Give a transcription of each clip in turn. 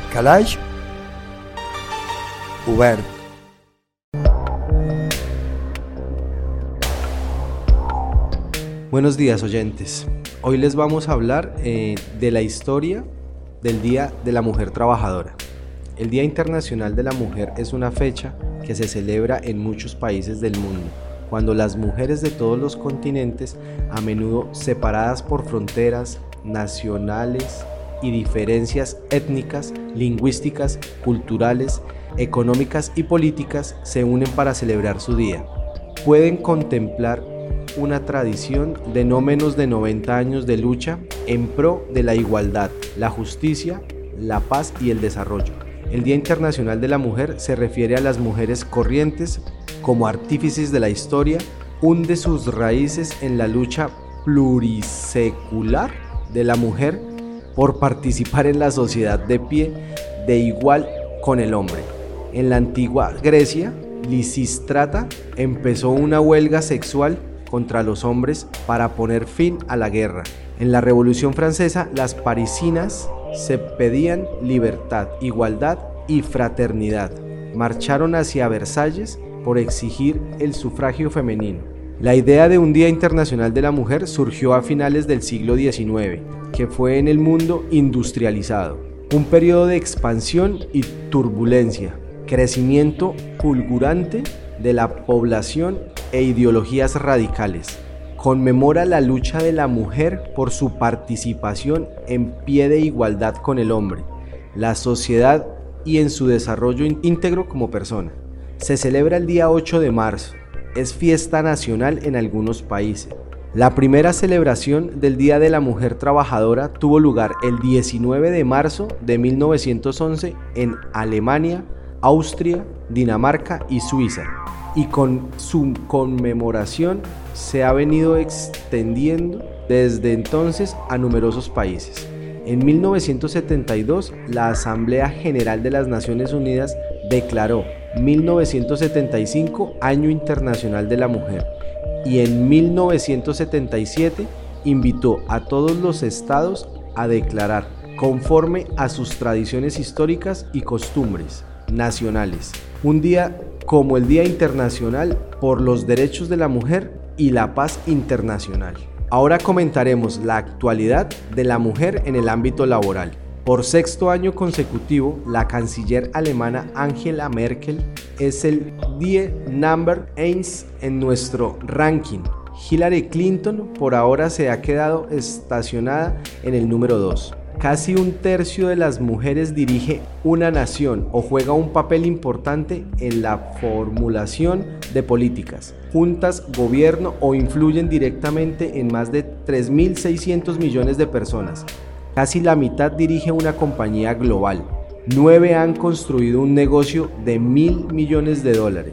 Calaix obert. Buenos días, oyentes. Hoy les vamos a hablar de la historia del Día de la Mujer Trabajadora. El Día Internacional de la Mujer es una fecha que se celebra en muchos países del mundo, cuando las mujeres de todos los continentes, a menudo separadas por fronteras nacionales y diferencias étnicas, lingüísticas, culturales, económicas y políticas, se unen para celebrar su día. Pueden contemplar una tradición de no menos de 90 años de lucha en pro de la igualdad, la justicia, la paz y el desarrollo. El Día Internacional de la Mujer se refiere a las mujeres corrientes como artífices de la historia, hunde sus raíces en la lucha plurisecular de la mujer por participar en la sociedad de pie de igual con el hombre. En la antigua Grecia, Lisístrata empezó una huelga sexual contra los hombres para poner fin a la guerra. En la Revolución Francesa, las parisinas se pedían libertad, igualdad y fraternidad. Marcharon hacia Versalles por exigir el sufragio femenino. La idea de un Día Internacional de la Mujer surgió a finales del siglo XIX, que fue en el mundo industrializado, un periodo de expansión y turbulencia, crecimiento fulgurante de la población e ideologías radicales. Conmemora la lucha de la mujer por su participación en pie de igualdad con el hombre, la sociedad y en su desarrollo íntegro como persona. Se celebra el día 8 de marzo, es fiesta nacional en algunos países. La primera celebración del Día de la Mujer Trabajadora tuvo lugar el 19 de marzo de 1911 en Alemania, Austria, Dinamarca y Suiza, y con su conmemoración se ha venido extendiendo desde entonces a numerosos países. En 1972, la Asamblea General de las Naciones Unidas declaró 1975 Año Internacional de la Mujer y en 1977 invitó a todos los estados a declarar, conforme a sus tradiciones históricas y costumbres nacionales, un día como el Día Internacional por los Derechos de la Mujer y la Paz Internacional. Ahora comentaremos la actualidad de la mujer en el ámbito laboral. Por sexto año consecutivo, la canciller alemana Angela Merkel es el Die Number 1 en nuestro ranking. Hillary Clinton por ahora se ha quedado estacionada en el número 2. Casi un tercio de las mujeres dirige una nación o juega un papel importante en la formulación de políticas, juntas, gobierno o influyen directamente en más de 3.600 millones de personas. Casi la mitad dirige una compañía global. 9 han construido un negocio de $1.000 millones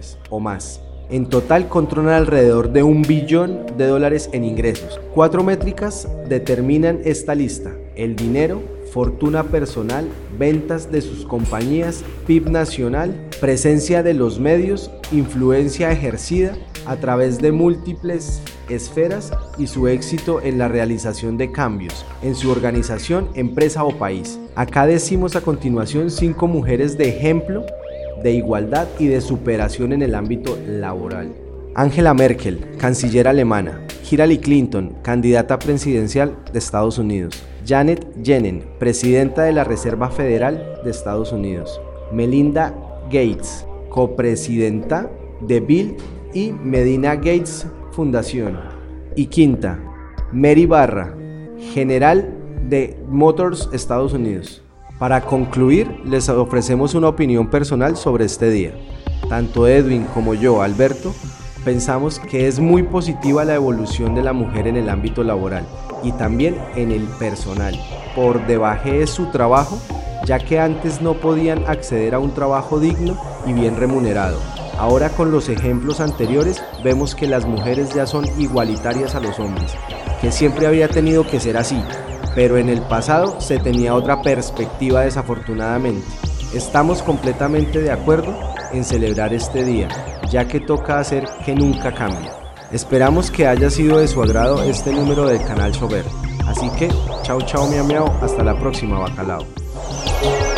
o más. En total controlan alrededor de $1 billón en ingresos. 4 métricas determinan esta lista: el dinero, fortuna personal, ventas de sus compañías, PIB nacional, presencia de los medios, influencia ejercida a través de múltiples esferas y su éxito en la realización de cambios en su organización, empresa o país. Acá decimos a continuación 5 mujeres de ejemplo de igualdad y de superación en el ámbito laboral. Angela Merkel, canciller alemana. Hillary Clinton, candidata presidencial de Estados Unidos. Janet Yellen, presidenta de la Reserva Federal de Estados Unidos. Melinda Gates, copresidenta de Bill y Melinda Gates Fundación. Y quinta, Mary Barra, general de Motors Estados Unidos. Para concluir, les ofrecemos una opinión personal sobre este día. Tanto Edwin como yo, Alberto, pensamos que es muy positiva la evolución de la mujer en el ámbito laboral y también en el personal. Por debajé es su trabajo, ya que antes no podían acceder a un trabajo digno y bien remunerado. Ahora con los ejemplos anteriores vemos que las mujeres ya son igualitarias a los hombres, que siempre había tenido que ser así, pero en el pasado se tenía otra perspectiva desafortunadamente. Estamos completamente de acuerdo en celebrar este día, ya que toca hacer que nunca cambie. Esperamos que haya sido de su agrado este número del canal Sober. Así que, chao chao miau miau, hasta la próxima bacalao.